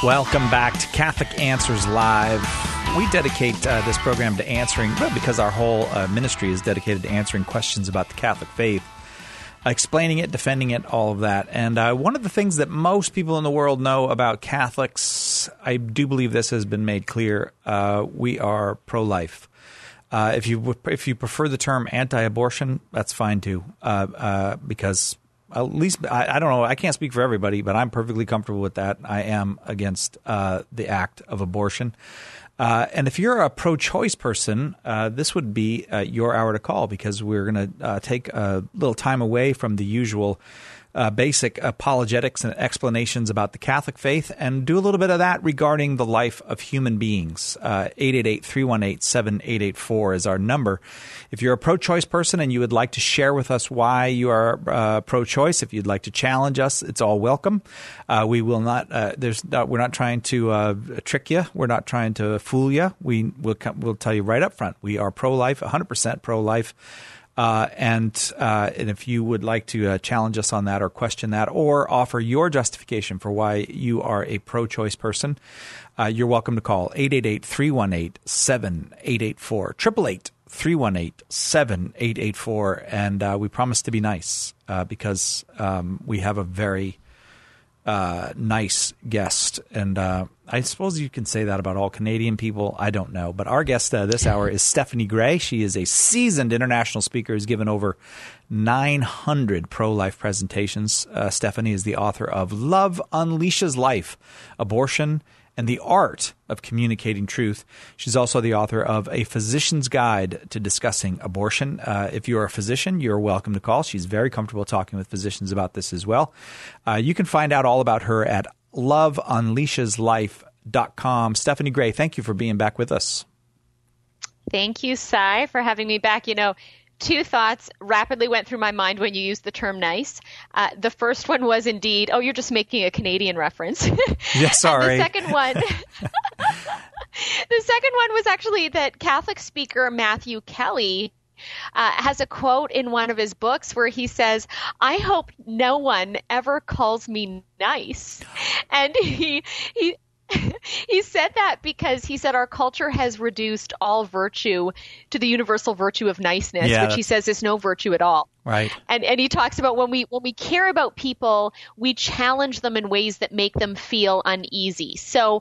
Welcome back to Catholic Answers Live. We dedicate this program to answering, well, because our whole ministry is dedicated to answering questions about the Catholic faith, explaining it, defending it, all of that. And one of the things that most people in the world know about Catholics, I do believe this has been made clear, we are pro-life. If you prefer the term anti-abortion, that's fine too, because at least, I don't know, I can't speak for everybody, but I'm perfectly comfortable with that. I am against the act of abortion. And if you're a pro-choice person, this would be your hour to call, because we're going to take a little time away from the usual basic apologetics and explanations about the Catholic faith and do a little bit of that regarding the life of human beings. 888-318-7884 is our number. If you're a pro-choice person and you would like to share with us why you are pro-choice, if you'd like to challenge us, it's all welcome. We will not. We're not trying to trick you. We're not trying to fool you. We'll tell you right up front. We are pro-life, 100% pro-life. And if you would like to challenge us on that or question that or offer your justification for why you are a pro-choice person, you're welcome to call 888-318-7884, 888-318-7884. And we promise to be nice because we have a very nice guest. And I suppose you can say that about all Canadian people. I don't know. But our guest this hour is Stephanie Gray. She is a seasoned international speaker who's given over 900 pro-life presentations. Stephanie is the author of Love Unleashes Life, Abortion, and the Art of Communicating Truth. She's also the author of A Physician's Guide to Discussing Abortion. If you're a physician, you're welcome to call. She's very comfortable talking with physicians about this as well. You can find out all about her at loveunleasheslife.com. Stephanie Gray, thank you for being back with us. Thank you, Cy, for having me back. Two thoughts rapidly went through my mind when you used the term nice. The first one was indeed, you're just making a Canadian reference. Yeah, sorry. The second one was actually that Catholic speaker Matthew Kelly has a quote in one of his books where he says, "I hope no one ever calls me nice." And he said that because he said our culture has reduced all virtue to the universal virtue of niceness, which he says is no virtue at all. Right. And he talks about when we care about people, we challenge them in ways that make them feel uneasy. So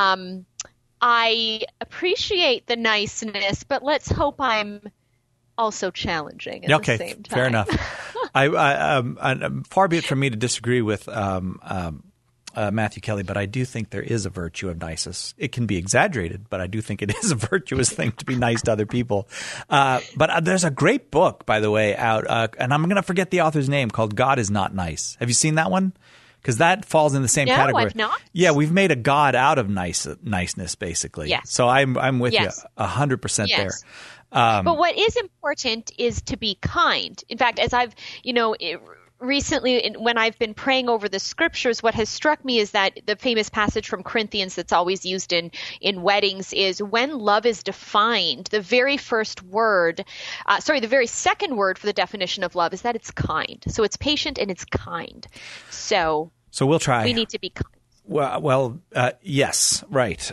I appreciate the niceness, but let's hope I'm also challenging at the same time. Fair enough. Far be it from me to disagree with Matthew Kelly, but I do think there is a virtue of niceness. It can be exaggerated, but I do think it is a virtuous thing to be nice to other people. But there's a great book, by the way, out, and I'm going to forget the author's name, called God Is Not Nice. Have you seen that one? Because that falls in the same category. No, I've not. Yeah, we've made a God out of niceness, basically. Yes. So I'm with you 100% there. But what is important is to be kind. In fact, as I've, recently, when I've been praying over the scriptures, what has struck me is that the famous passage from Corinthians that's always used in weddings is when love is defined, the very second word for the definition of love is that it's kind. So it's patient and it's kind. So we'll try. We need to be kind. Well, yes, right.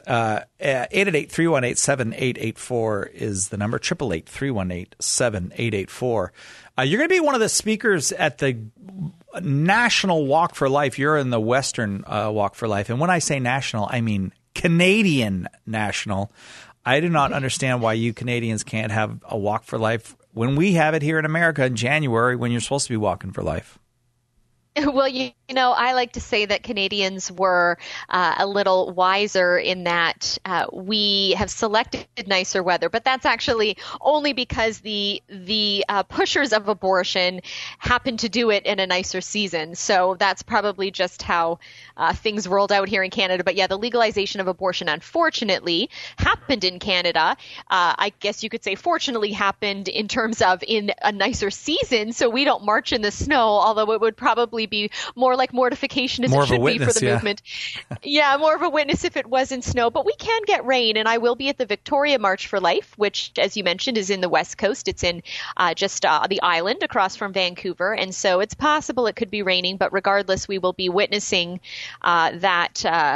888-318-7884 is the number, 888-318-7884. You're going to be one of the speakers at the National Walk for Life. You're in the Western Walk for Life. And when I say national, I mean Canadian national. I do not understand why you Canadians can't have a Walk for Life when we have it here in America in January when you're supposed to be walking for life. Well, I like to say that Canadians were a little wiser in that we have selected nicer weather, but that's actually only because the pushers of abortion happen to do it in a nicer season. So that's probably just how things rolled out here in Canada. But yeah, the legalization of abortion, unfortunately, happened in Canada. I guess you could say fortunately happened in terms of in a nicer season, so we don't march in the snow, although it would probably be more like mortification as it should be for the movement. Yeah, more of a witness if it was in snow. But we can get rain, and I will be at the Victoria March for Life, which, as you mentioned, is in the West Coast. It's in just the island across from Vancouver, and so it's possible it could be raining. But regardless, we will be witnessing that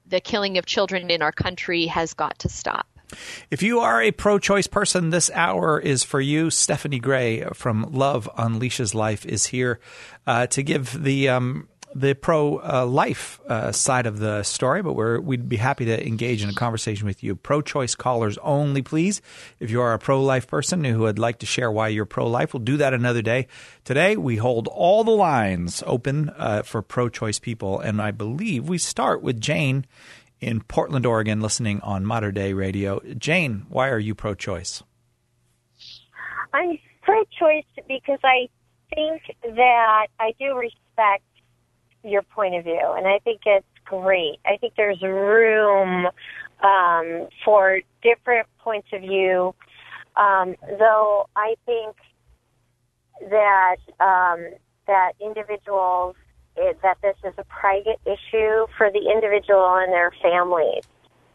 the killing of children in our country has got to stop. If you are a pro-choice person, this hour is for you. Stephanie Gray from Love Unleashes Life is here to give the pro-life side of the story, but we'd be happy to engage in a conversation with you. Pro-choice callers only, please. If you are a pro-life person who would like to share why you're pro-life, we'll do that another day. Today, we hold all the lines open for pro-choice people, and I believe we start with Jane in Portland, Oregon, listening on Modern Day Radio. Jane, why are you pro-choice? I'm pro-choice because I think that I do respect your point of view, and I think it's great. I think there's room for different points of view, though I think that that individuals, that this is a private issue for the individual and their families.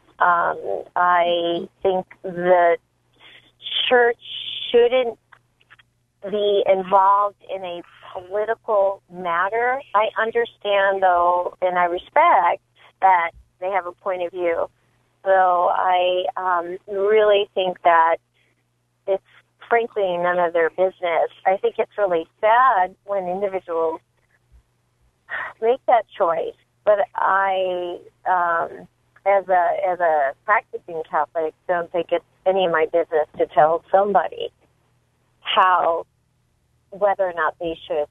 I think the church shouldn't be involved in a political matter. I understand, though, and I respect that they have a point of view, though I really think that it's frankly none of their business. I think it's really sad when individuals make that choice, but I, as a practicing Catholic, don't think it's any of my business to tell somebody whether or not they should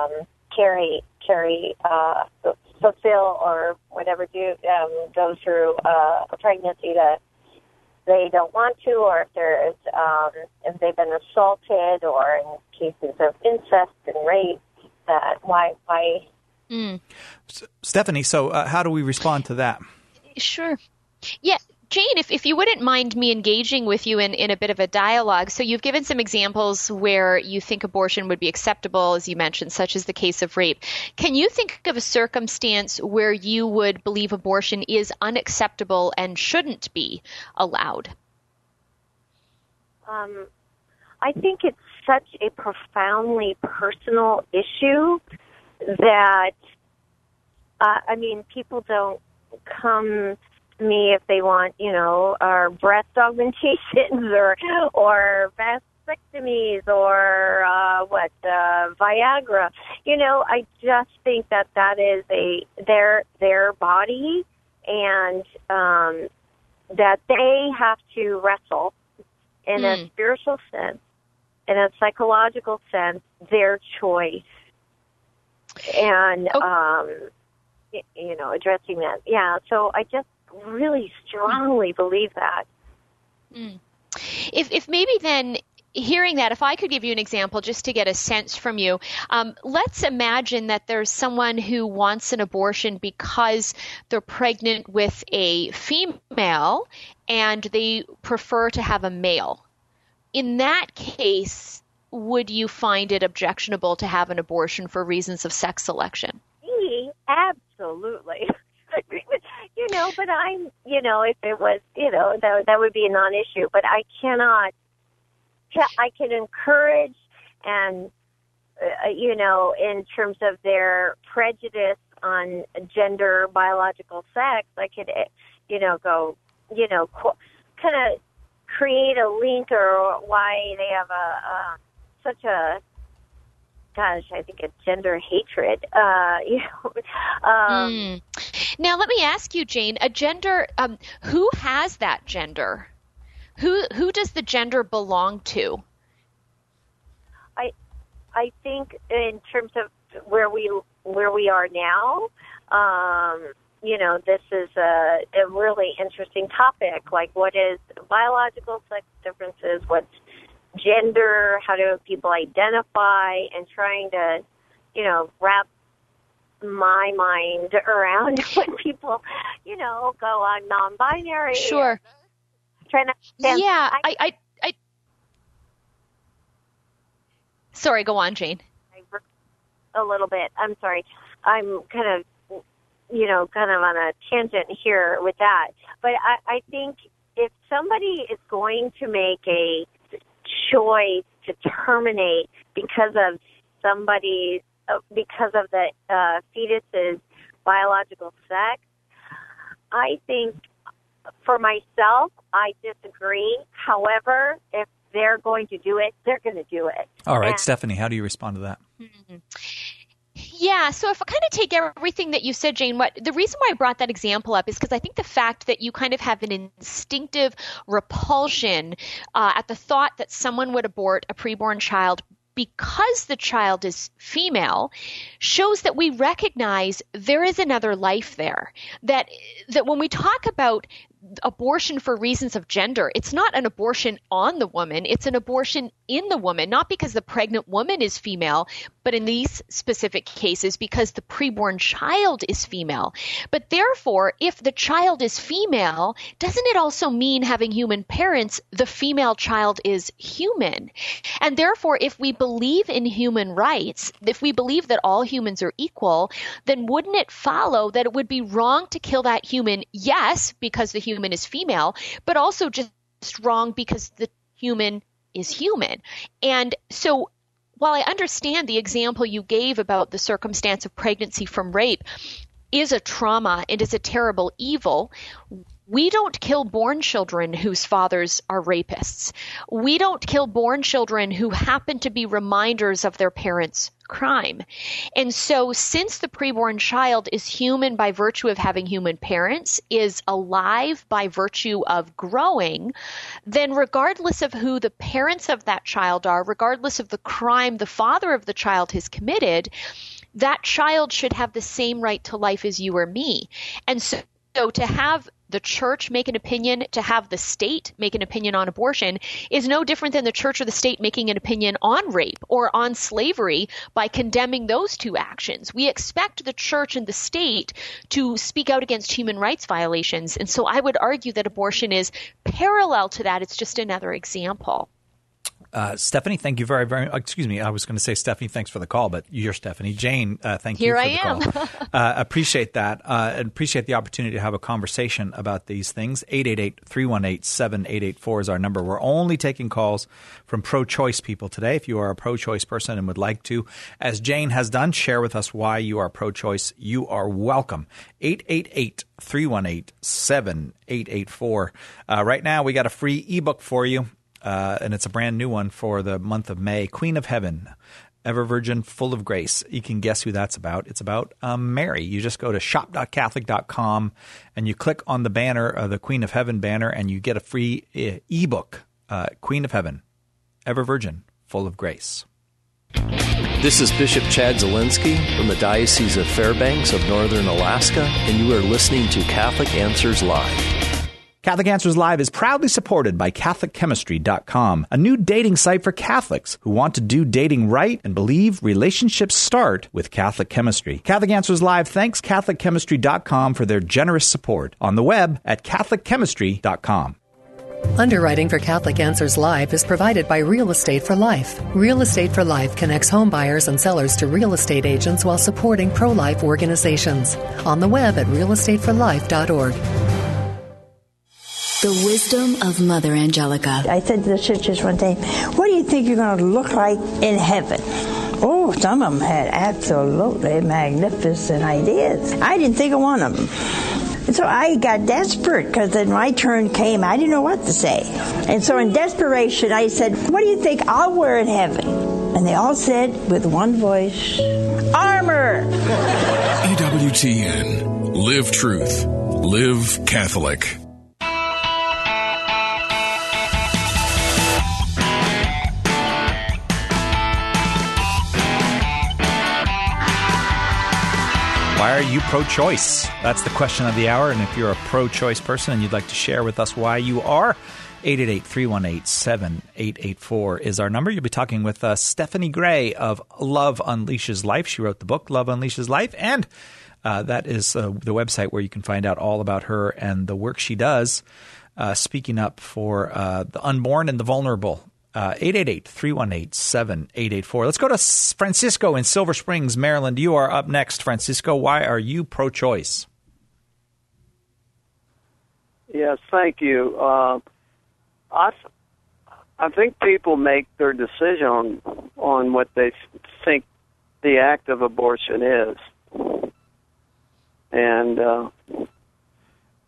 fulfill or whatever go through a pregnancy that they don't want to, or if they've been assaulted, or in cases of incest and rape, that why. Stephanie, so how do we respond to that? Sure. Yeah, Jane, if you wouldn't mind me engaging with you in a bit of a dialogue. So you've given some examples where you think abortion would be acceptable, as you mentioned, such as the case of rape. Can you think of a circumstance where you would believe abortion is unacceptable and shouldn't be allowed? I think it's such a profoundly personal issue that, people don't come to me if they want, our breast augmentations or vasectomies or Viagra. I just think that is their body, and that they have to wrestle in a spiritual sense, in a psychological sense, their choice. And, addressing that. Yeah, so I just really strongly believe that. If maybe then, hearing that, if I could give you an example just to get a sense from you, let's imagine that there's someone who wants an abortion because they're pregnant with a female and they prefer to have a male. In that case, would you find it objectionable to have an abortion for reasons of sex selection? Absolutely. But I'm, if it was, that would be a non-issue. But I can encourage and, in terms of their prejudice on gender, biological sex, I could, go, kind of create a link or why they have such a, I think a gender hatred. Now, let me ask you, Jane, a gender. Who has that gender? Who does the gender belong to? I think in terms of where we are now, this is a really interesting topic. Like, what is biological sex differences? What's gender? How do people identify? And trying to, wrap my mind around when people, go on non-binary. Sure. Trying to understand. Yeah, I Sorry, go on, Jane. A little bit. I'm sorry. I'm kind of on a tangent here with that. But I think if somebody is going to make a choice to terminate because of the fetus's biological sex, I think for myself, I disagree. However, if they're going to do it, they're going to do it. All right, Stephanie, how do you respond to that? Yeah, so if I kind of take everything that you said, Jane, the reason why I brought that example up is because I think the fact that you kind of have an instinctive repulsion at the thought that someone would abort a preborn child because the child is female shows that we recognize there is another life there. That when we talk about abortion for reasons of gender, it's not an abortion on the woman, it's an abortion in the woman, not because the pregnant woman is female, but in these specific cases because the preborn child is female. But therefore, if the child is female, doesn't it also mean having human parents, the female child is human? And therefore, if we believe in human rights, if we believe that all humans are equal, then wouldn't it follow that it would be wrong to kill that human, yes, because the human is female, but also just wrong because the human is human. And so while I understand the example you gave about the circumstance of pregnancy from rape is a trauma and is a terrible evil, we don't kill born children whose fathers are rapists. We don't kill born children who happen to be reminders of their parents' crime. And so since the preborn child is human by virtue of having human parents, is alive by virtue of growing, then regardless of who the parents of that child are, regardless of the crime the father of the child has committed, that child should have the same right to life as you or me. And so to have the church make an opinion, to have the state make an opinion on abortion is no different than the church or the state making an opinion on rape or on slavery by condemning those two actions. We expect the church and the state to speak out against human rights violations. And so I would argue that abortion is parallel to that. It's just another example. Stephanie, thank you very, very – excuse me, I was going to say Stephanie, thanks for the call, but you're Stephanie. Jane, thank you for the call. Here I am. Appreciate that and appreciate the opportunity to have a conversation about these things. 888-318-7884 is our number. We're only taking calls from pro-choice people today. If you are a pro-choice person and would like to, as Jane has done, share with us why you are pro-choice, you are welcome. 888-318-7884. Right now we got a free ebook for you. And it's a brand new one for the month of May. Queen of Heaven, Ever Virgin, Full of Grace. You can guess who that's about. It's about Mary. You just go to shop.catholic.com and you click on the banner, the Queen of Heaven banner, and you get a free ebook, Queen of Heaven, Ever Virgin, Full of Grace. This is Bishop Chad Zielinski from the Diocese of Fairbanks of Northern Alaska, and you are listening to Catholic Answers Live. Catholic Answers Live is proudly supported by CatholicChemistry.com, a new dating site for Catholics who want to do dating right and believe relationships start with Catholic chemistry. Catholic Answers Live thanks CatholicChemistry.com for their generous support on the web at CatholicChemistry.com. Underwriting for Catholic Answers Live is provided by Real Estate for Life. Real Estate for Life connects home buyers and sellers to real estate agents while supporting pro-life organizations. On the web at realestateforlife.org. The wisdom of Mother Angelica. I said to the sisters one day, what do you think you're going to look like in heaven? Oh, some of them had absolutely magnificent ideas. I didn't think of one of them. And so I got desperate because then my turn came. I didn't know what to say. And so in desperation, I said, what do you think I'll wear in heaven? And they all said with one voice, armor. EWTN. Live truth. Live Catholic. Why are you pro-choice? That's the question of the hour. And if you're a pro-choice person and you'd like to share with us why you are, 888-318-7884 is our number. You'll be talking with Stephanie Gray of Love Unleashes Life. She wrote the book, Love Unleashes Life. And that is the website where you can find out all about her and the work she does, speaking up for the unborn and the vulnerable. 888-318-7884. Let's go to Francisco in Silver Springs, Maryland. You are up next. Francisco, why are you pro-choice? Yes, thank you. I think people make their decision on what they think the act of abortion is. And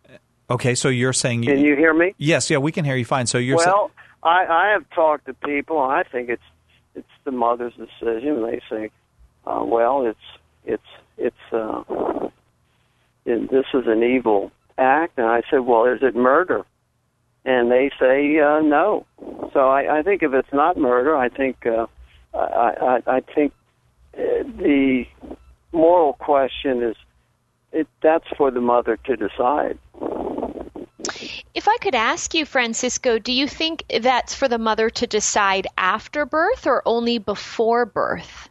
Okay, so you're saying... Can you hear me? Yes, yeah, we can hear you fine. So you're Well, I have talked to people, and I think it's the mother's decision. They say, this is an evil act. And I said, well, is it murder? And they say no. So I think if it's not murder, I think the moral question is that's for the mother to decide. If I could ask you, Francisco, do you think that's for the mother to decide after birth or only before birth?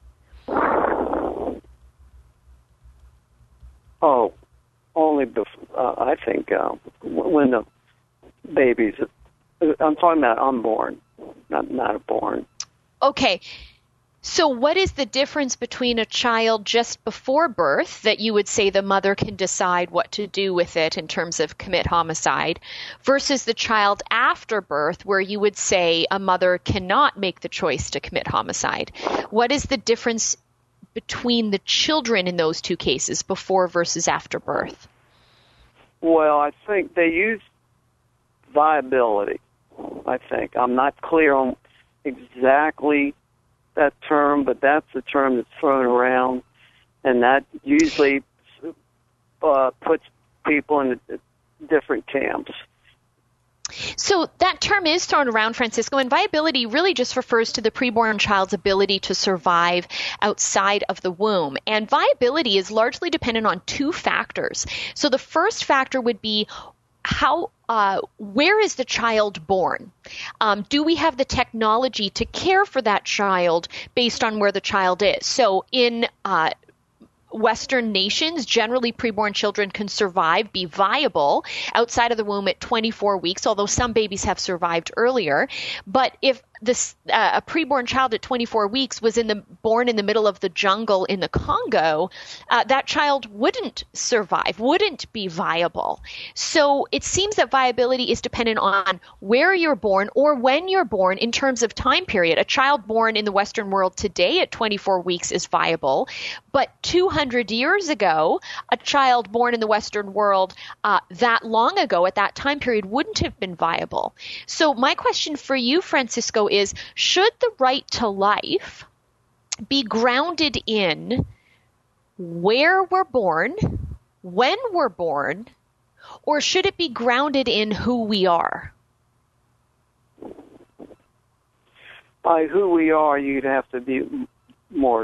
Oh, only before. I think when the baby's. I'm talking about unborn, not born. Okay. So what is the difference between a child just before birth that you would say the mother can decide what to do with it in terms of commit homicide versus the child after birth where you would say a mother cannot make the choice to commit homicide? What is the difference between the children in those two cases, before versus after birth? Well, I think they use viability, I think. I'm not clear on exactly that term, but that's the term that's thrown around, and that usually puts people in different camps. So that term is thrown around, Francisco, and viability really just refers to the preborn child's ability to survive outside of the womb. And viability is largely dependent on two factors. So the first factor would be where is the child born? Do we have the technology to care for that child based on where the child is? So in Western nations, generally preborn children can survive, be viable outside of the womb at 24 weeks, although some babies have survived earlier. But if a preborn child at 24 weeks was born in the middle of the jungle in the Congo, that child wouldn't survive, wouldn't be viable. So it seems that viability is dependent on where you're born or when you're born in terms of time period. A child born in the Western world today at 24 weeks is viable, but 200 years ago, a child born in the Western world that long ago at that time period wouldn't have been viable. So my question for you, Francisco, is should the right to life be grounded in where we're born, when we're born, or should it be grounded in who we are? By who we are, you'd have to be more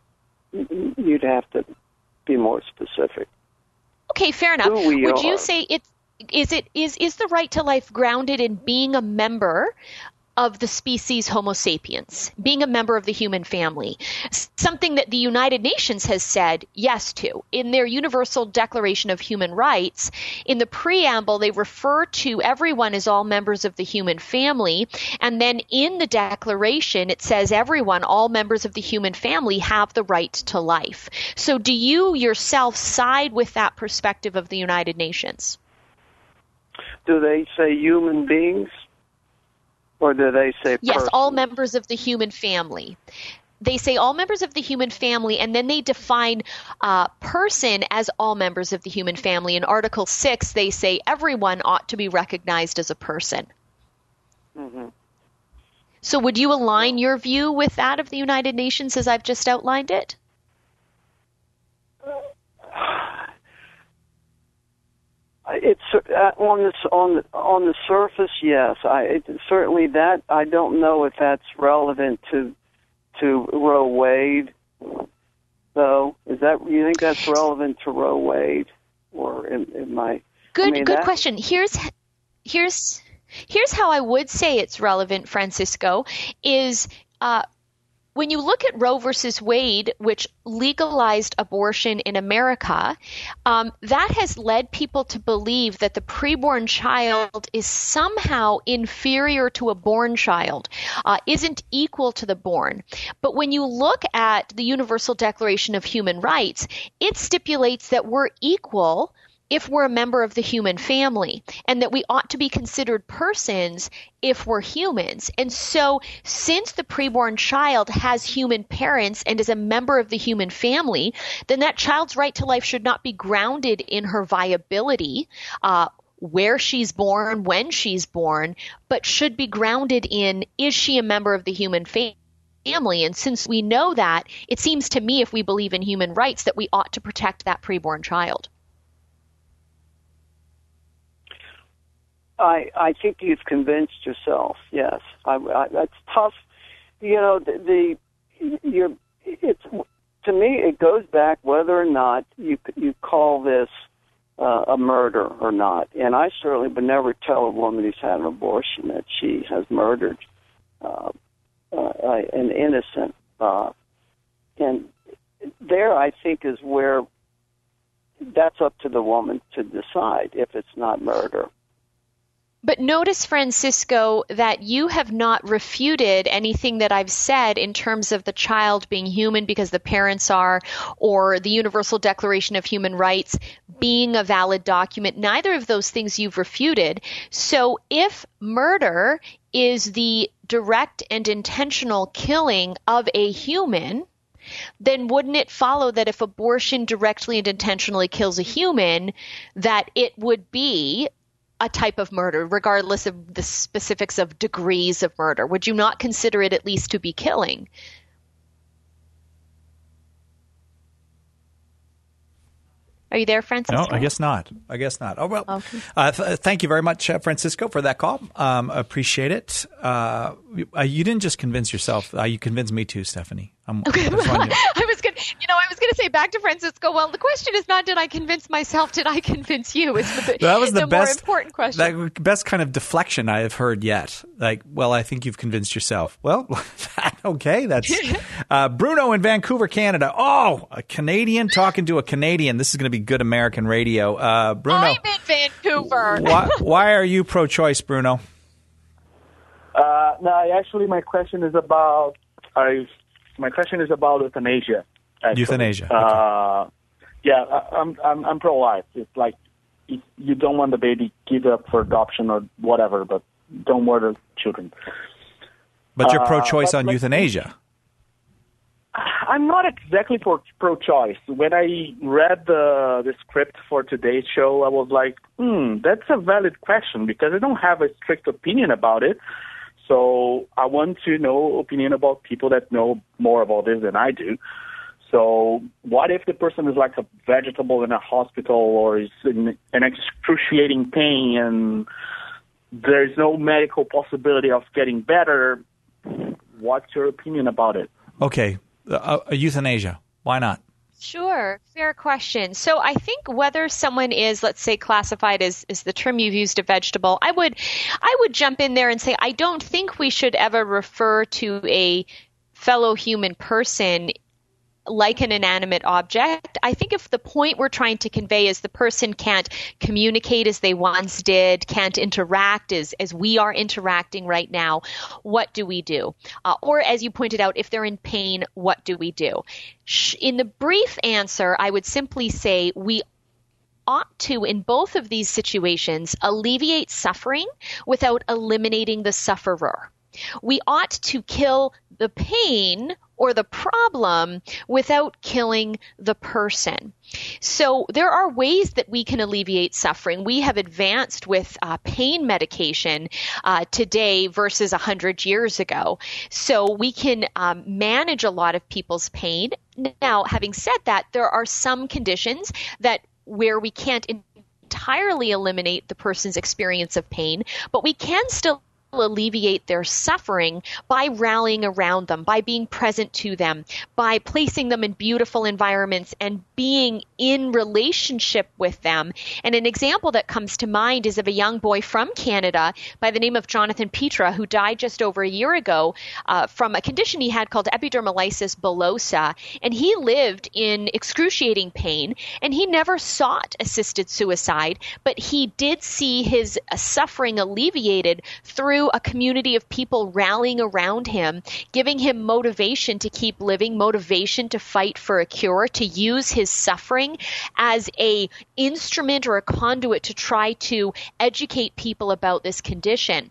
specific. Okay, fair enough. Would you say is the right to life grounded in being a member of the species Homo sapiens, being a member of the human family, something that the United Nations has said yes to. In their Universal Declaration of Human Rights, in the preamble, they refer to everyone as all members of the human family, and then in the declaration, it says everyone, all members of the human family, have the right to life. So do you yourself side with that perspective of the United Nations? Do they say human beings? Or do they say yes, person? All members of the human family. They say all members of the human family, and then they define person as all members of the human family. In Article 6, they say everyone ought to be recognized as a person. Mm-hmm. So would you align your view with that of the United Nations as I've just outlined it? It's on the surface, yes. Certainly that I don't know if that's relevant to Roe Wade, though. You think that's relevant to Roe Wade, or am I? Good question. Here's how I would say it's relevant, Francisco. Is when you look at Roe versus Wade, which legalized abortion in America, that has led people to believe that the preborn child is somehow inferior to a born child, isn't equal to the born. But when you look at the Universal Declaration of Human Rights, it stipulates that we're equal if we're a member of the human family, and that we ought to be considered persons if we're humans. And so since the preborn child has human parents and is a member of the human family, then that child's right to life should not be grounded in her viability, where she's born, when she's born, but should be grounded in, is she a member of the human family? And since we know that, it seems to me, if we believe in human rights, that we ought to protect that preborn child. I think you've convinced yourself. Yes, that's tough. You know, to me, it goes back whether or not you call this a murder or not. And I certainly would never tell a woman who's had an abortion that she has murdered an innocent. And there, I think, is where that's up to the woman to decide if it's not murder. But notice, Francisco, that you have not refuted anything that I've said in terms of the child being human because the parents are, or the Universal Declaration of Human Rights being a valid document. Neither of those things you've refuted. So if murder is the direct and intentional killing of a human, then wouldn't it follow that if abortion directly and intentionally kills a human, that it would be a type of murder, regardless of the specifics of degrees of murder? Would you not consider it at least to be killing? Are you there, Francisco? No, I guess not. Oh, well, okay. Thank you very much, Francisco, for that call. Appreciate it. You didn't just convince yourself. You convinced me too, Stephanie. I was going to say back to Francisco. Well, the question is not did I convince myself, did I convince you? That was the best, more important question. The best kind of deflection I have heard yet. Like, well, I think you've convinced yourself. Well, okay, that's Bruno in Vancouver, Canada. Oh, a Canadian talking to a Canadian. This is going to be good American radio. Bruno, I'm in Vancouver. Why are you pro-choice, Bruno? No, actually, my question is about euthanasia. Actually. Euthanasia. Okay. Yeah, I'm pro-life. It's like if you don't want the baby, give it up for adoption or whatever, but don't murder children. But you're pro-choice on euthanasia. I'm not exactly pro-choice. When I read the script for today's show, I was like, that's a valid question because I don't have a strict opinion about it. So I want to know opinion about people that know more about this than I do. So what if the person is like a vegetable in a hospital or is in an excruciating pain and there's no medical possibility of getting better? What's your opinion about it? Okay, euthanasia. Why not? Sure. Fair question. So I think whether someone is, let's say, classified as the term you've used, a vegetable, I would jump in there and say I don't think we should ever refer to a fellow human person like an inanimate object. I think if the point we're trying to convey is the person can't communicate as they once did, can't interact as we are interacting right now, what do we do? Or as you pointed out, if they're in pain, what do we do? In the brief answer, I would simply say we ought to, in both of these situations, alleviate suffering without eliminating the sufferer. We ought to kill the pain or the problem without killing the person. So there are ways that we can alleviate suffering. We have advanced with pain medication today versus 100 years ago. So we can manage a lot of people's pain. Now, having said that, there are some conditions where we can't entirely eliminate the person's experience of pain, but we can still alleviate their suffering by rallying around them, by being present to them, by placing them in beautiful environments and being in relationship with them. And an example that comes to mind is of a young boy from Canada by the name of Jonathan Petra, who died just over a year ago from a condition he had called epidermolysis bullosa. And he lived in excruciating pain, and he never sought assisted suicide, but he did see his suffering alleviated through a community of people rallying around him, giving him motivation to keep living, motivation to fight for a cure, to use his suffering as a instrument or a conduit to try to educate people about this condition.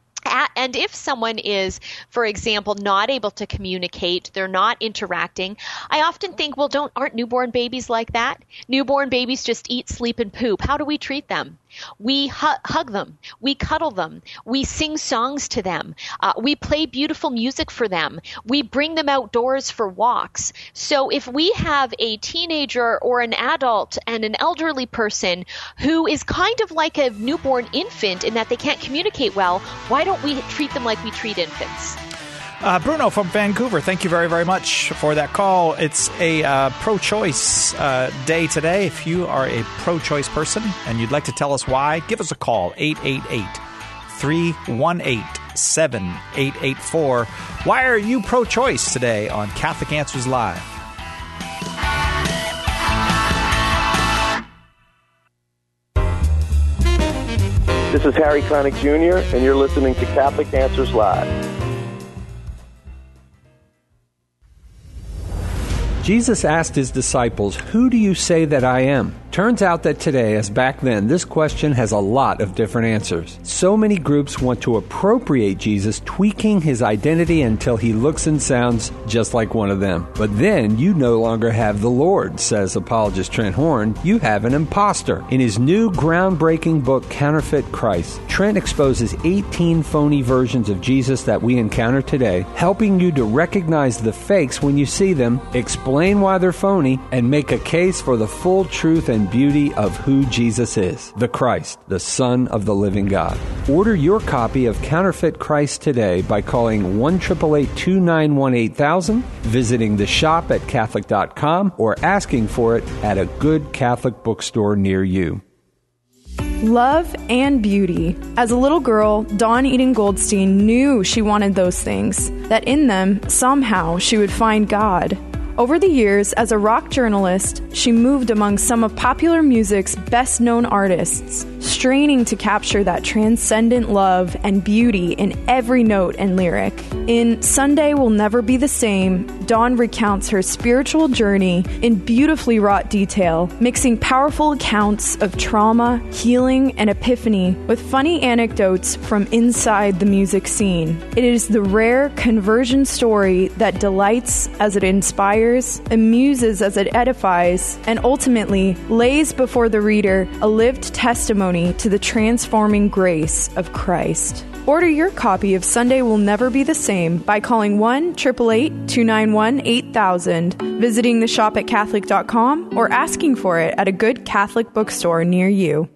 And if someone is, for example, not able to communicate, they're not interacting, I often think, well, aren't newborn babies like that? Newborn babies just eat, sleep, and poop. How do we treat them? We hug them. We cuddle them. We sing songs to them. We play beautiful music for them. We bring them outdoors for walks. So if we have a teenager or an adult and an elderly person who is kind of like a newborn infant in that they can't communicate well, why don't we treat them like we treat infants? Bruno from Vancouver, thank you very, very much for that call. It's a pro-choice day today. If you are a pro-choice person and you'd like to tell us why, give us a call, 888-318-7884. Why are you pro-choice today on Catholic Answers Live? This is Harry Connick Jr., and you're listening to Catholic Answers Live. Jesus asked his disciples, "Who do you say that I am?" Turns out that today, as back then, this question has a lot of different answers. So many groups want to appropriate Jesus, tweaking his identity until he looks and sounds just like one of them. But then you no longer have the Lord, says apologist Trent Horn. You have an imposter. In his new groundbreaking book, Counterfeit Christ, Trent exposes 18 phony versions of Jesus that we encounter today, helping you to recognize the fakes when you see them, explain why they're phony, and make a case for the full truth and beauty of who Jesus is, the Christ, the Son of the living God. Order your copy of Counterfeit Christ today by calling 1-888-291-8000, visiting the shop at Catholic.com, or asking for it at a good Catholic bookstore near you. Love and beauty. As a little girl, Dawn Eden Goldstein knew she wanted those things, that in them, somehow, she would find God. Over the years, as a rock journalist, she moved among some of popular music's best-known artists, straining to capture that transcendent love and beauty in every note and lyric. In Sunday Will Never Be the Same, Dawn recounts her spiritual journey in beautifully wrought detail, mixing powerful accounts of trauma, healing, and epiphany with funny anecdotes from inside the music scene. It is the rare conversion story that delights as it inspires, amuses as it edifies, and ultimately lays before the reader a lived testimony to the transforming grace of Christ. Order your copy of Sunday Will Never Be the Same by calling 1-888-291-8000, visiting the shop at Catholic.com, or asking for it at a good Catholic bookstore near you.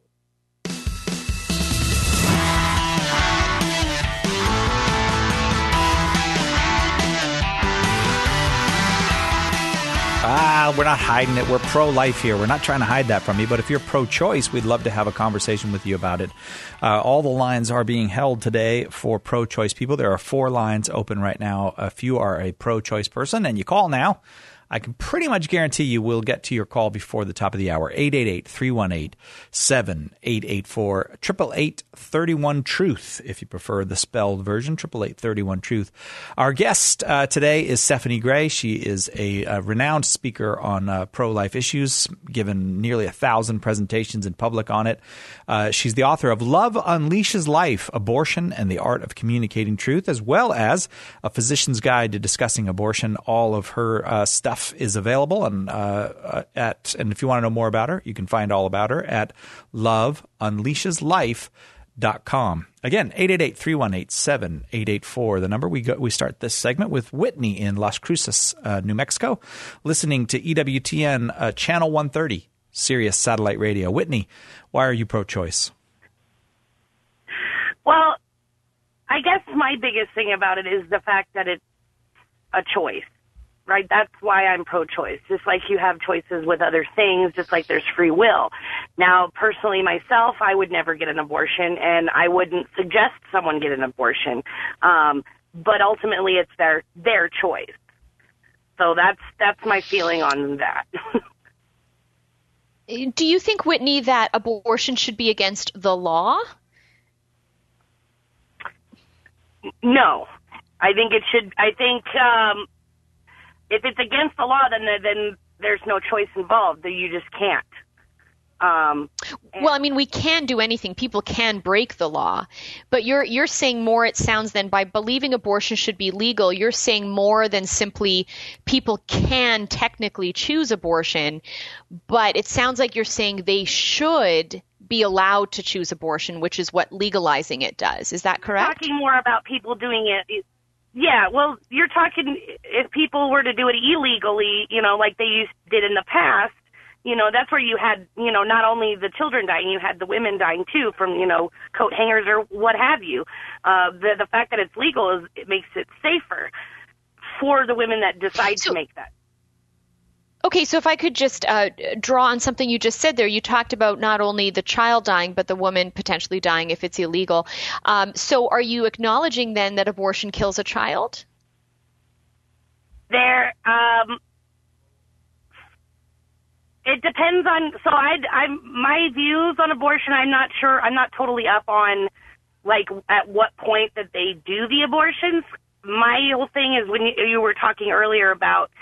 We're not hiding it. We're pro-life here. We're not trying to hide that from you. But if you're pro-choice, we'd love to have a conversation with you about it. All the lines are being held today for pro-choice people. There are 4 lines open right now. If you are a pro-choice person and you call now, I can pretty much guarantee you we'll get to your call before the top of the hour. 888-318-7884. 888-31-TRUTH, if you prefer the spelled version. 888-31-TRUTH. Our guest today is Stephanie Gray. She is a renowned speaker on pro-life issues, given nearly 1,000 presentations in public on it. She's the author of Love Unleashes Life, Abortion and the Art of Communicating Truth, as well as A Physician's Guide to Discussing Abortion. All of her stuff is available, and if you want to know more about her, you can find all about her at loveunleasheslife.com. Again, 888-318-7884, the number. We start this segment with Whitney in Las Cruces, New Mexico, listening to EWTN Channel 130, Sirius Satellite Radio. Whitney, why are you pro-choice? Well, I guess my biggest thing about it is the fact that it's a choice. Right? That's why I'm pro-choice. Just like you have choices with other things, just like there's free will. Now, personally, myself, I would never get an abortion, and I wouldn't suggest someone get an abortion. But ultimately, it's their choice. So that's my feeling on that. Do you think, Whitney, that abortion should be against the law? No. I think it should. I think if it's against the law, then there's no choice involved. You just can't. Well, I mean, we can do anything. People can break the law. But you're saying more, it sounds, than by believing abortion should be legal. You're saying more than simply people can technically choose abortion. But it sounds like you're saying they should be allowed to choose abortion, which is what legalizing it does. Is that correct? Talking more about people doing it. Yeah, well, you're talking if people were to do it illegally, like they did in the past, that's where you had, not only the children dying, you had the women dying too from, coat hangers or what have you. The fact that it's legal it makes it safer for the women that decide to make that. Okay, so if I could just draw on something you just said there, you talked about not only the child dying, but the woman potentially dying if it's illegal. So are you acknowledging then that abortion kills a child? It depends on, my views on abortion, I'm not sure, I'm not totally up on, like, at what point that they do the abortions. My whole thing is when you were talking earlier about,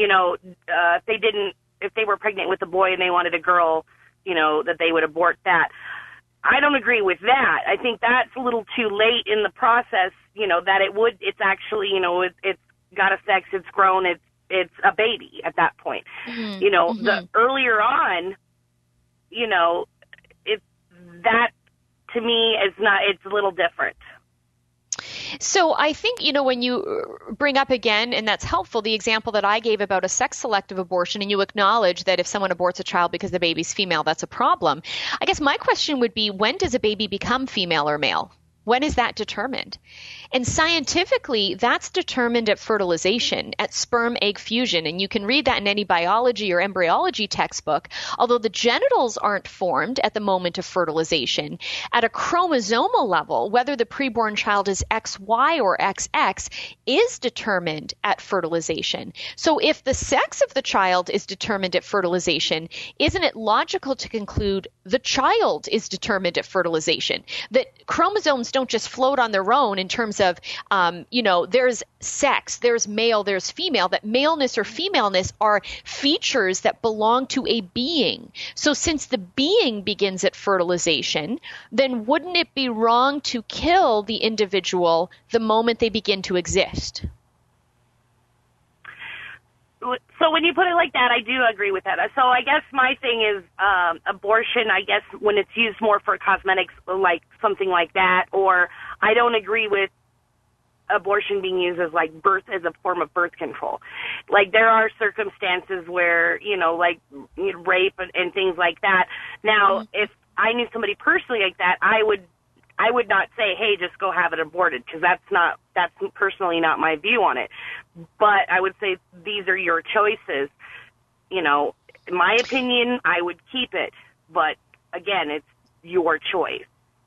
if they were pregnant with a boy and they wanted a girl, that they would abort that. I don't agree with that. I think that's a little too late in the process, that it's actually, it's got a sex, it's grown, it's a baby at that point. Mm-hmm. The earlier on, that to me is not, it's a little different. So I think, when you bring up again, and that's helpful, the example that I gave about a sex-selective abortion, and you acknowledge that if someone aborts a child because the baby's female, that's a problem. I guess my question would be, when does a baby become female or male? When is that determined? And scientifically, that's determined at fertilization, at sperm-egg fusion. And you can read that in any biology or embryology textbook. Although the genitals aren't formed at the moment of fertilization, at a chromosomal level, whether the preborn child is XY or XX is determined at fertilization. So if the sex of the child is determined at fertilization, isn't it logical to conclude the child is determined at fertilization? That chromosomes don't just float on their own in terms of, there's sex, there's male, there's female, that maleness or femaleness are features that belong to a being. So since the being begins at fertilization, then wouldn't it be wrong to kill the individual the moment they begin to exist? So when you put it like that, I do agree with that. So I guess my thing is abortion, I guess, when it's used more for cosmetics, like something like that, or I don't agree with abortion being used as like birth, as a form of birth control. Like there are circumstances where, rape and things like that. Now, if I knew somebody personally like that, I would not say, hey, just go have it aborted, because that's personally not my view on it. But I would say these are your choices. In my opinion, I would keep it. But again, it's your choice.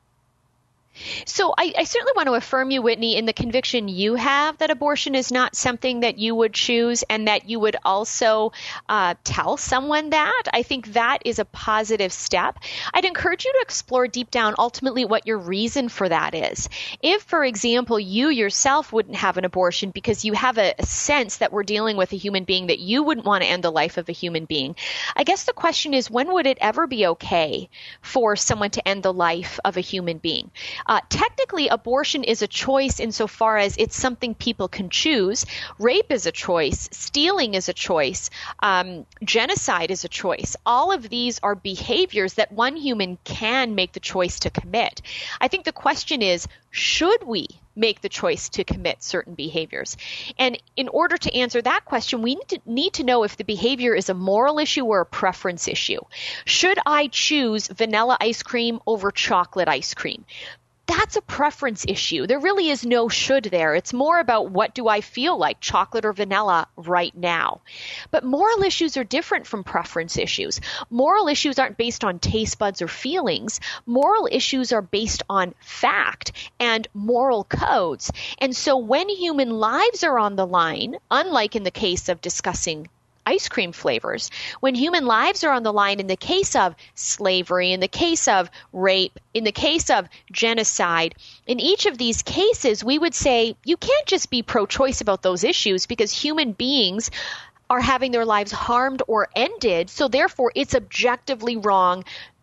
So I certainly want to affirm you, Whitney, in the conviction you have that abortion is not something that you would choose, and that you would also tell someone that. I think that is a positive step. I'd encourage you to explore deep down ultimately what your reason for that is. If, for example, you yourself wouldn't have an abortion because you have a sense that we're dealing with a human being, that you wouldn't want to end the life of a human being, I guess the question is, when would it ever be okay for someone to end the life of a human being? Technically, abortion is a choice insofar as it's something people can choose. Rape is a choice. Stealing is a choice. Genocide is a choice. All of these are behaviors that one human can make the choice to commit. I think the question is, should we make the choice to commit certain behaviors? And in order to answer that question, we need to know if the behavior is a moral issue or a preference issue. Should I choose vanilla ice cream over chocolate ice cream? That's a preference issue. There really is no should there. It's more about what do I feel like, chocolate or vanilla right now. But moral issues are different from preference issues. Moral issues aren't based on taste buds or feelings. Moral issues are based on fact and moral codes. And so when human lives are on the line, unlike in the case of discussing ice cream flavors, when human lives are on the line in the case of slavery, in the case of rape, in the case of genocide, in each of these cases, we would say you can't just be pro-choice about those issues because human beings are having their lives harmed or ended, so therefore it's objectively wrong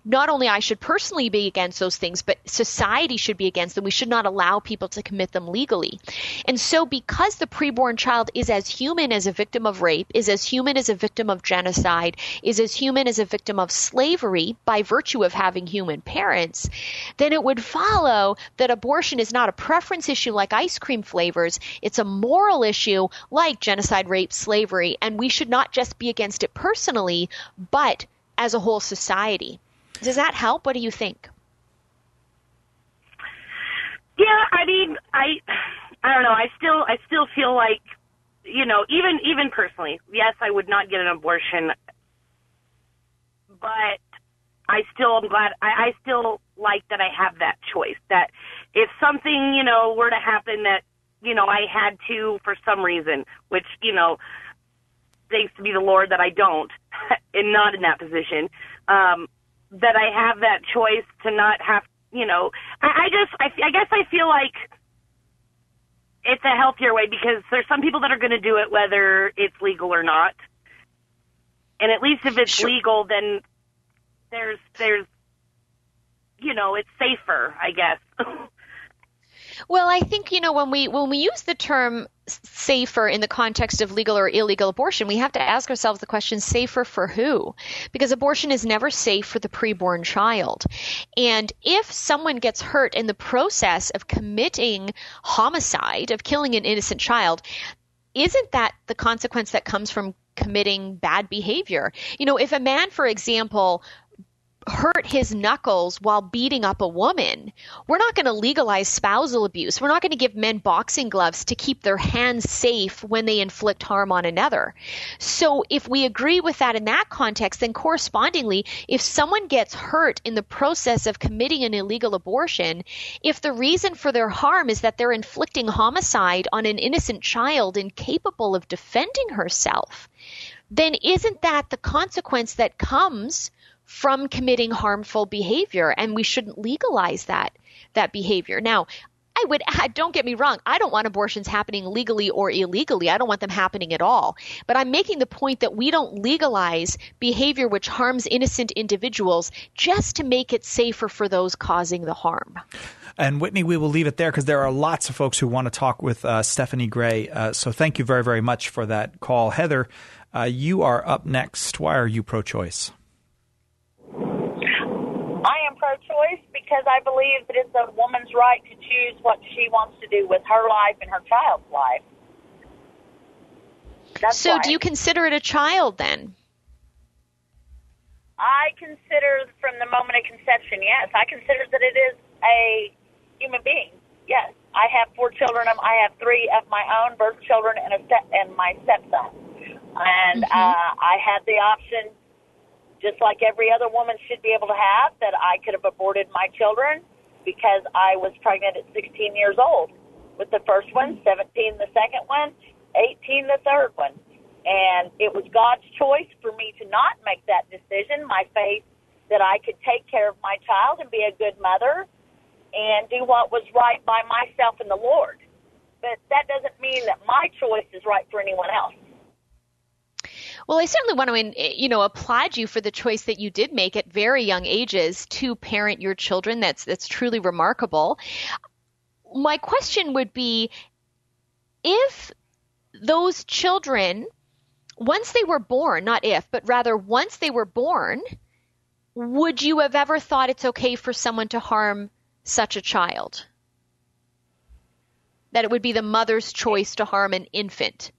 not only I should personally be against those things, but society should be against them. We should not allow people to commit them legally. And so because the preborn child is as human as a victim of rape, is as human as a victim of genocide, is as human as a victim of slavery by virtue of having human parents, then it would follow that abortion is not a preference issue like ice cream flavors. It's a moral issue like genocide, rape, slavery, and we should not just be against it personally, but as a whole society. Does that help? What do you think? Yeah, I mean, I don't know. I still feel like, you know, even personally, yes, I would not get an abortion, but I still am glad. I still like that I have that choice. That if something, you know, were to happen that, you know, I had to for some reason, which, you know, thanks to be the Lord that I don't, and not in that position. That I have that choice to not have, you know, I guess I feel like it's a healthier way because there's some people that are going to do it whether it's legal or not. And at least if it's legal, then there's, you know, it's safer, I guess. Well, I think, you know, when we use the term safer in the context of legal or illegal abortion, we have to ask ourselves the question, safer for who? Because abortion is never safe for the preborn child. And if someone gets hurt in the process of committing homicide, of killing an innocent child, isn't that the consequence that comes from committing bad behavior? You know, if a man, for example, hurt his knuckles while beating up a woman, we're not going to legalize spousal abuse. We're not going to give men boxing gloves to keep their hands safe when they inflict harm on another. So if we agree with that in that context, then correspondingly, if someone gets hurt in the process of committing an illegal abortion, if the reason for their harm is that they're inflicting homicide on an innocent child incapable of defending herself, then isn't that the consequence that comes from committing harmful behavior? And we shouldn't legalize that behavior. Now, I would add, don't get me wrong, I don't want abortions happening legally or illegally. I don't want them happening at all. But I'm making the point that we don't legalize behavior which harms innocent individuals just to make it safer for those causing the harm. And Whitney, we will leave it there because there are lots of folks who want to talk with Stephanie Gray. So thank you very, very much for that call. Heather, you are up next. Why are you pro-choice? I am pro-choice because I believe that it's a woman's right to choose what she wants to do with her life and her child's life. So do you consider it a child then? I consider from the moment of conception, yes. I consider that it is a human being, yes. I have 4 children. I have 3 of my own birth children and my stepson. And I had the option, just like every other woman should be able to have, that I could have aborted my children because I was pregnant at 16 years old with the first one, 17 the second one, 18 the third one. And it was God's choice for me to not make that decision, my faith that I could take care of my child and be a good mother and do what was right by myself and the Lord. But that doesn't mean that my choice is right for anyone else. Well, I certainly want to, applaud you for the choice that you did make at very young ages to parent your children. That's truly remarkable. My question would be, if those children, once they were born, not if, but rather once they were born, would you have ever thought it's okay for someone to harm such a child? That it would be the mother's choice to harm an infant?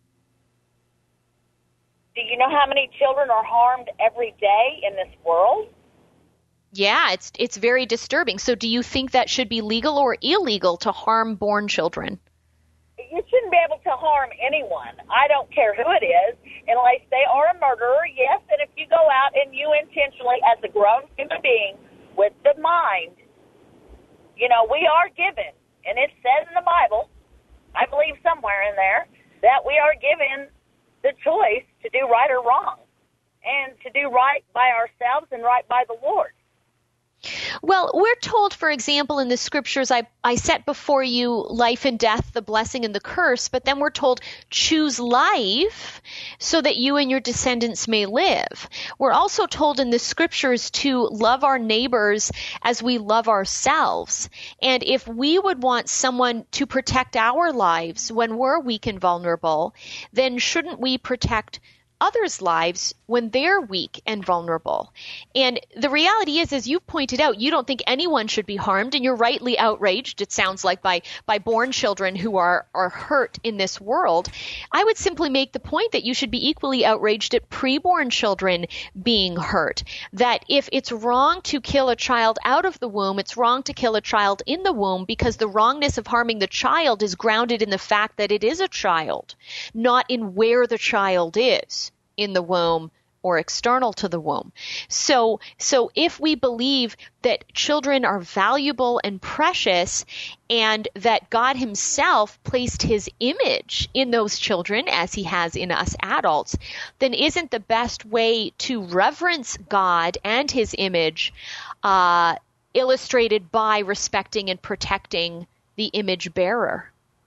Do you know how many children are harmed every day in this world? Yeah, it's very disturbing. So do you think that should be legal or illegal to harm born children? You shouldn't be able to harm anyone. I don't care who it is, unless they are a murderer, yes. And if you go out and you intentionally, as a grown human being with the mind, we are given, and it says in the Bible, I believe somewhere in there, that we are given the choice to do right or wrong, and to do right by ourselves and right by the Lord. Well, we're told, for example, in the scriptures, I set before you life and death, the blessing and the curse, but then we're told choose life so that you and your descendants may live. We're also told in the scriptures to love our neighbors as we love ourselves. And if we would want someone to protect our lives when we're weak and vulnerable, then shouldn't we protect others' lives when they're weak and vulnerable? And the reality is, as you've pointed out, you don't think anyone should be harmed, and you're rightly outraged, it sounds like, by born children who are hurt in this world. I would simply make the point that you should be equally outraged at preborn children being hurt. That if it's wrong to kill a child out of the womb, it's wrong to kill a child in the womb, because the wrongness of harming the child is grounded in the fact that it is a child, not in where the child is in the womb or external to the womb. So if we believe that children are valuable and precious, and that God himself placed his image in those children as he has in us adults, then isn't the best way to reverence God and his image illustrated by respecting and protecting the image bearer?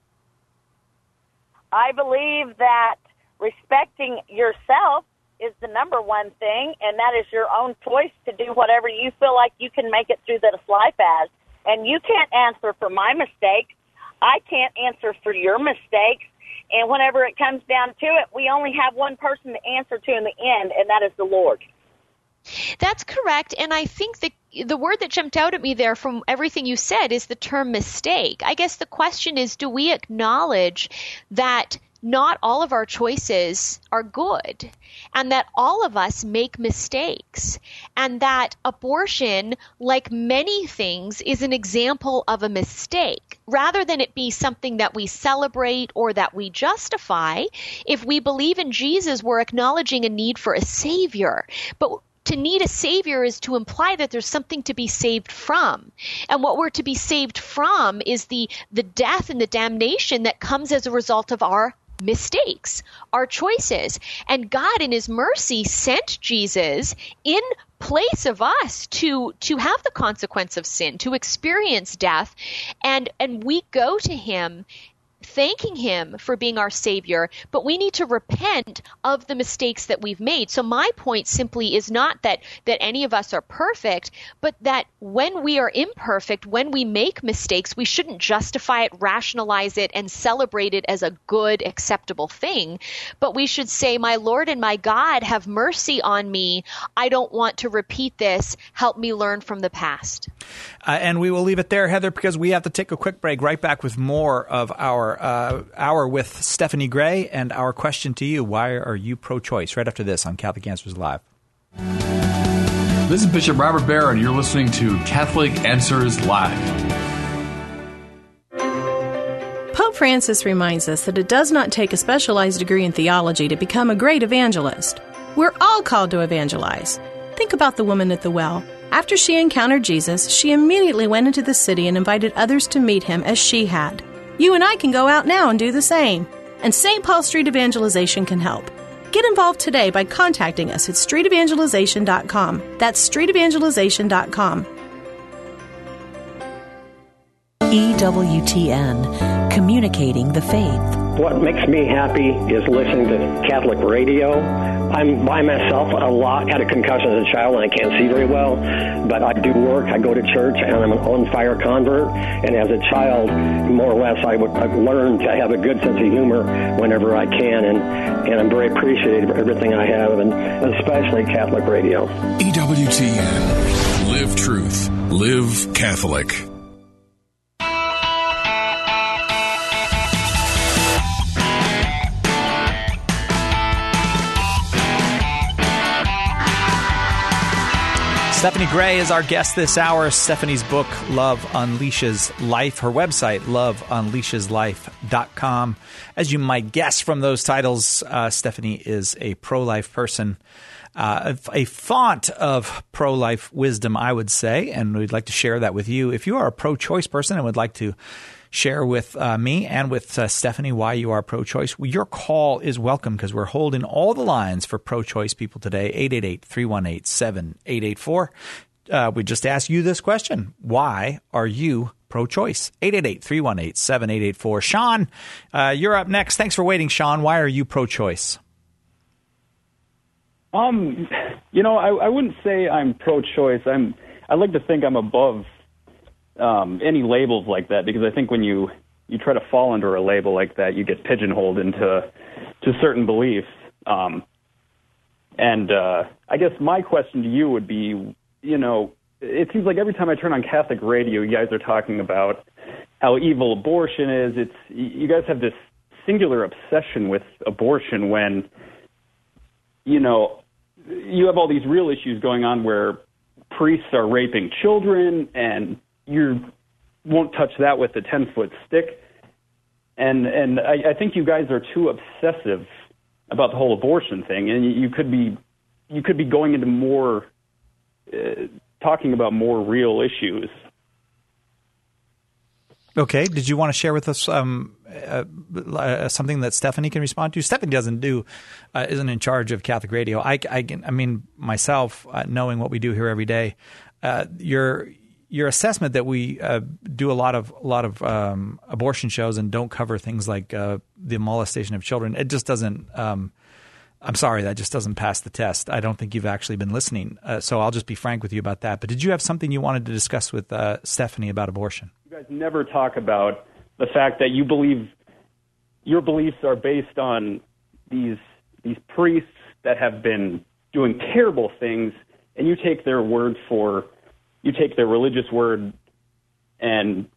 I believe that respecting yourself is the number one thing, and that is your own choice to do whatever you feel like you can make it through this life as. And you can't answer for my mistakes. I can't answer for your mistakes. And whenever it comes down to it, we only have one person to answer to in the end, and that is the Lord. That's correct. And I think the word that jumped out at me there from everything you said is the term mistake. I guess the question is, do we acknowledge that not all of our choices are good, and that all of us make mistakes, and that abortion, like many things, is an example of a mistake? Rather than it be something that we celebrate or that we justify, if we believe in Jesus, we're acknowledging a need for a Savior. But to need a Savior is to imply that there's something to be saved from. And what we're to be saved from is the death and the damnation that comes as a result of our mistakes, our choices. And God in his mercy sent Jesus in place of us to have the consequence of sin, to experience death. And we go to him thanking him for being our Savior, but we need to repent of the mistakes that we've made. So my point simply is not that any of us are perfect, but that when we are imperfect, when we make mistakes, we shouldn't justify it, rationalize it, and celebrate it as a good, acceptable thing. But we should say, my Lord and my God, have mercy on me. I don't want to repeat this. Help me learn from the past. And we will leave it there, Heather, because we have to take a quick break. Right back with more of our hour with Stephanie Gray and our question to you: why are you pro-choice? Right after this on Catholic Answers Live. This is Bishop Robert Barron, and you're listening to Catholic Answers Live. Pope Francis reminds us that it does not take a specialized degree in theology to become a great evangelist. We're all called to evangelize. Think about the woman at the well. After she encountered Jesus, she immediately went into the city and invited others to meet him as she had. You and I can go out now and do the same. And St. Paul Street Evangelization can help. Get involved today by contacting us at streetevangelization.com. That's streetevangelization.com. EWTN, communicating the faith. What makes me happy is listening to Catholic radio. I'm by myself a lot. Had a concussion as a child and I can't see very well, but I do work. I go to church and I'm an on-fire convert. And as a child, more or less, I've learned to have a good sense of humor whenever I can, and I'm very appreciative of everything I have, and especially Catholic radio. EWTN. Live truth. Live Catholic. Stephanie Gray is our guest this hour. Stephanie's book, Love Unleashes Life. Her website, loveunleasheslife.com. As you might guess from those titles, Stephanie is a pro-life person, a font of pro-life wisdom, I would say, and we'd like to share that with you. If you are a pro-choice person and would like to share with me and with Stephanie why you are pro-choice, your call is welcome, because we're holding all the lines for pro-choice people today. 888-318-7884. we just asked you this question. Why are you pro-choice? 888-318-7884. Sean, you're up next. Thanks for waiting, Sean. Why are you pro-choice? I wouldn't say I'm pro-choice. I like to think I'm above any labels like that, because I think when you try to fall under a label like that, you get pigeonholed into certain beliefs. I guess my question to you would be, it seems like every time I turn on Catholic radio, you guys are talking about how evil abortion is. You guys have this singular obsession with abortion when, you have all these real issues going on where priests are raping children, and you won't touch that with a 10-foot stick. And I think you guys are too obsessive about the whole abortion thing, and you could be going into more talking about more real issues. Okay. Did you want to share with us something that Stephanie can respond to? Stephanie isn't in charge of Catholic radio. I mean, myself, knowing what we do here every day, your assessment that we do a lot of abortion shows and don't cover things like the molestation of children, it just doesn't. I'm sorry, that just doesn't pass the test. I don't think you've actually been listening. So I'll just be frank with you about that. But did you have something you wanted to discuss with Stephanie about abortion? You guys never talk about the fact that you believe your beliefs are based on these priests that have been doing terrible things, and you take their religious word, and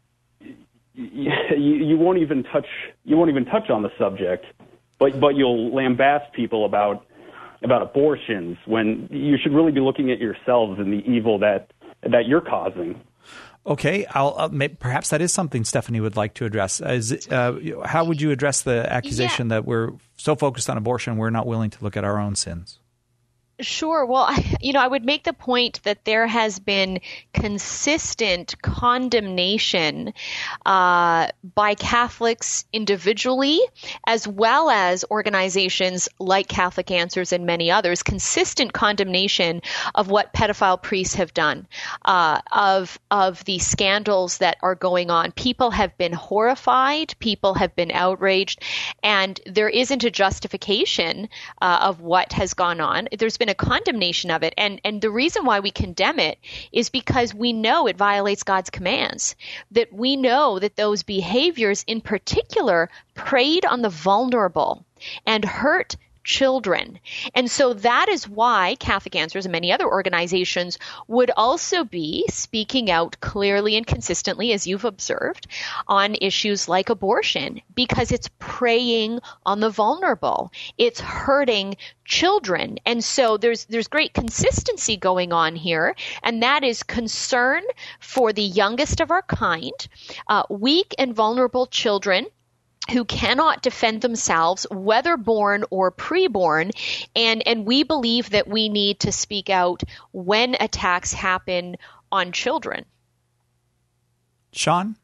you won't even touch on the subject. But you'll lambaste people about abortions when you should really be looking at yourselves and the evil that you're causing. Okay, perhaps that is something Stephanie would like to address. How would you address the accusation that we're so focused on abortion we're not willing to look at our own sins? Sure. Well, I would make the point that there has been consistent condemnation by Catholics individually, as well as organizations like Catholic Answers and many others, consistent condemnation of what pedophile priests have done, of the scandals that are going on. People have been horrified. People have been outraged, and there isn't a justification of what has gone on. There's been a condemnation of it. And the reason why we condemn it is because we know it violates God's commands, that we know that those behaviors in particular preyed on the vulnerable and hurt children. And so that is why Catholic Answers and many other organizations would also be speaking out clearly and consistently, as you've observed, on issues like abortion, because it's preying on the vulnerable. It's hurting children. And so there's great consistency going on here, and that is concern for the youngest of our kind, weak and vulnerable children who cannot defend themselves, whether born or preborn, and we believe that we need to speak out when attacks happen on children. Sean?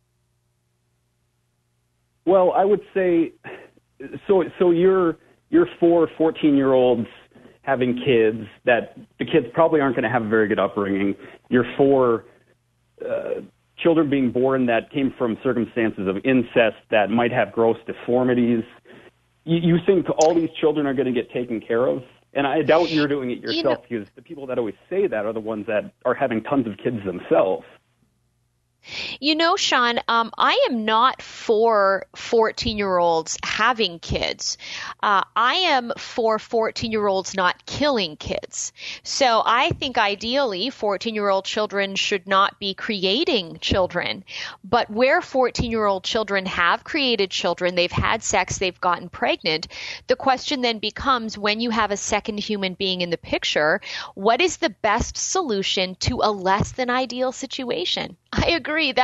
Well, I would say, so you're 4 14-year-olds having kids that the kids probably aren't going to have a very good upbringing. You're 4 children being born that came from circumstances of incest that might have gross deformities. You think all these children are going to get taken care of? And I doubt you're doing it yourself, because the people that always say that are the ones that are having tons of kids themselves. Sean, I am not for 14-year-olds having kids. I am for 14-year-olds not killing kids. So I think ideally 14-year-old children should not be creating children. But where 14-year-old children have created children, they've had sex, they've gotten pregnant, the question then becomes, when you have a second human being in the picture, what is the best solution to a less than ideal situation? I agree.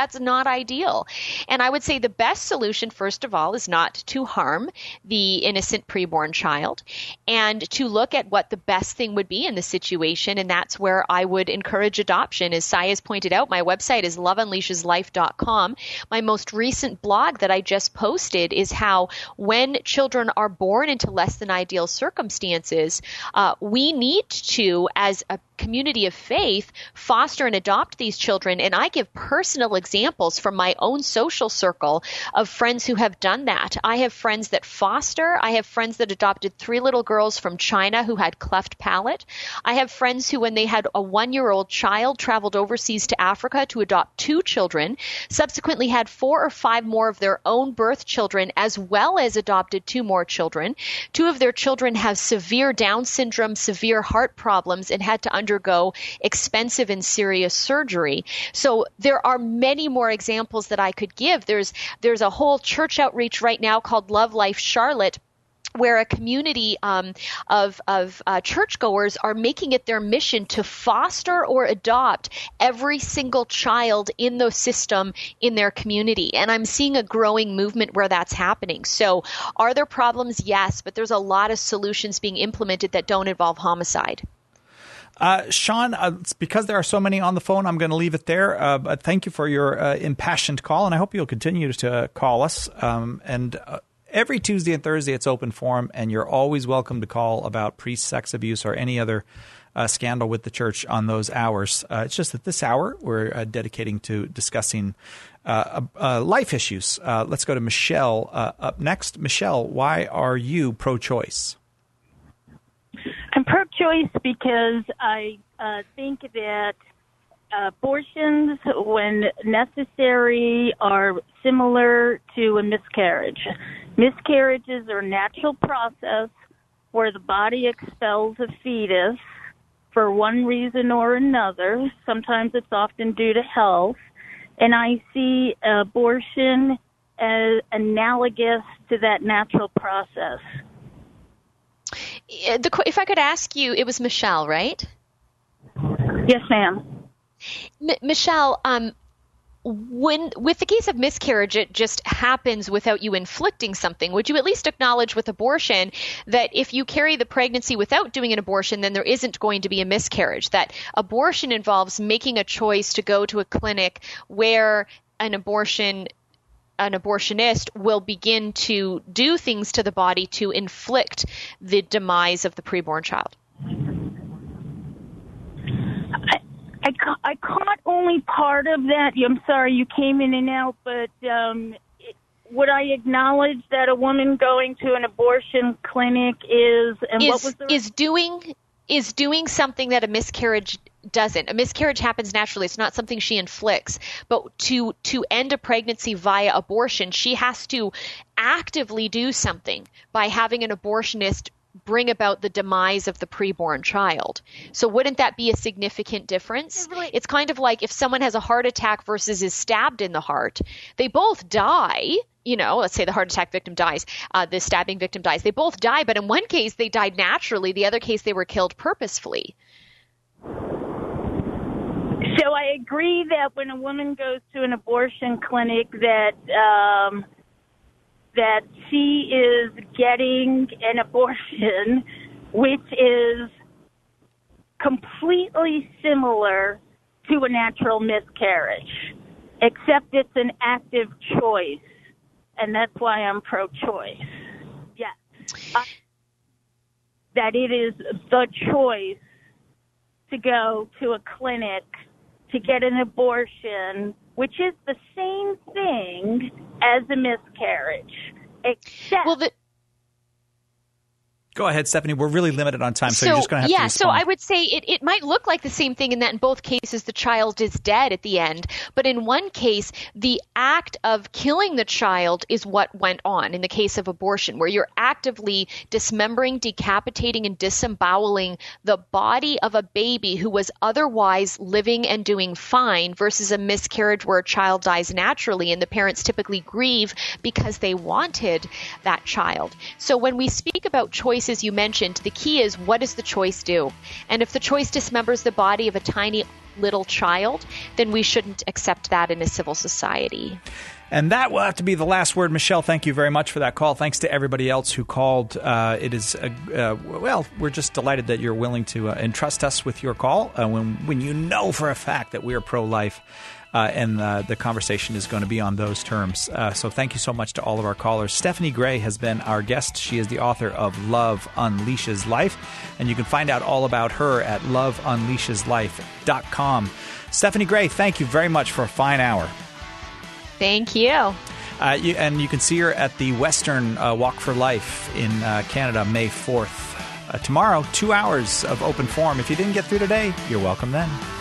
That's not ideal. And I would say the best solution, first of all, is not to harm the innocent preborn child and to look at what the best thing would be in the situation. And that's where I would encourage adoption. As Sai has pointed out, my website is loveunleasheslife.com. My most recent blog that I just posted is how when children are born into less than ideal circumstances, we need to, as a community of faith, foster and adopt these children. And I give personal examples from my own social circle of friends who have done that. I have friends that foster. I have friends that adopted 3 little girls from China who had cleft palate. I have friends who, when they had a 1-year-old child, traveled overseas to Africa to adopt 2 children, subsequently had 4 or 5 more of their own birth children, as well as adopted 2 more children. 2 of their children have severe Down syndrome, severe heart problems, and had to undergo expensive and serious surgery. So there are many more examples that I could give. There's a whole church outreach right now called Love Life Charlotte, where a community of churchgoers are making it their mission to foster or adopt every single child in the system in their community. And I'm seeing a growing movement where that's happening. So are there problems? Yes, but there's a lot of solutions being implemented that don't involve homicide. Sean, because there are so many on the phone, I'm going to leave it there. But thank you for your impassioned call, and I hope you'll continue to call us. Every Tuesday and Thursday, it's open forum, and you're always welcome to call about priest sex abuse or any other scandal with the church on those hours. It's just that this hour we're dedicating to discussing life issues. Let's go to Michelle up next. Michelle, why are you pro-choice? I'm pro-choice because I think that abortions, when necessary, are similar to a miscarriage. Miscarriages are a natural process where the body expels a fetus for one reason or another. Sometimes it's often due to health. And I see abortion as analogous to that natural process. If I could ask you, it was Michelle, right? Yes, ma'am. Michelle, with the case of miscarriage, it just happens without you inflicting something. Would you at least acknowledge with abortion that if you carry the pregnancy without doing an abortion, then there isn't going to be a miscarriage? That abortion involves making a choice to go to a clinic where an abortionist will begin to do things to the body to inflict the demise of the preborn child. I caught only part of that. I'm sorry, you came in and out, but would I acknowledge that a woman going to an abortion clinic is doing something that a miscarriage doesn't? A miscarriage happens naturally. It's not something she inflicts. But to end a pregnancy via abortion, she has to actively do something by having an abortionist bring about the demise of the preborn child. So wouldn't that be a significant difference? It's kind of like if someone has a heart attack versus is stabbed in the heart. They both die. Let's say the heart attack victim dies, the stabbing victim dies. They both die, but in one case they died naturally. The other case they were killed purposefully. So I agree that when a woman goes to an abortion clinic that she is getting an abortion, which is completely similar to a natural miscarriage, except it's an active choice, and that's why I'm pro-choice. Yes. That it is the choice to go to a clinic to get an abortion, which is the same thing as a miscarriage, except... Go ahead, Stephanie. We're really limited on time, so you're just going to have to respond. So I would say it might look like the same thing in that in both cases the child is dead at the end. But in one case, the act of killing the child is what went on in the case of abortion, where you're actively dismembering, decapitating, and disemboweling the body of a baby who was otherwise living and doing fine, versus a miscarriage where a child dies naturally and the parents typically grieve because they wanted that child. So when we speak about choice choices you mentioned, the key is, what does the choice do? And if the choice dismembers the body of a tiny little child, then we shouldn't accept that in a civil society. And that will have to be the last word. Michelle, thank you very much for that call. Thanks to everybody else who called. It is, we're just delighted that you're willing to entrust us with your call when you know for a fact that we are pro-life. And the conversation is going to be on those terms. So thank you so much to all of our callers. Stephanie Gray has been our guest. She is the author of Love Unleashes Life. And you can find out all about her at loveunleasheslife.com. Stephanie Gray, thank you very much for a fine hour. Thank you. And you can see her at the Western Walk for Life in Canada, May 4th. Tomorrow, 2 hours of open forum. If you didn't get through today, you're welcome then.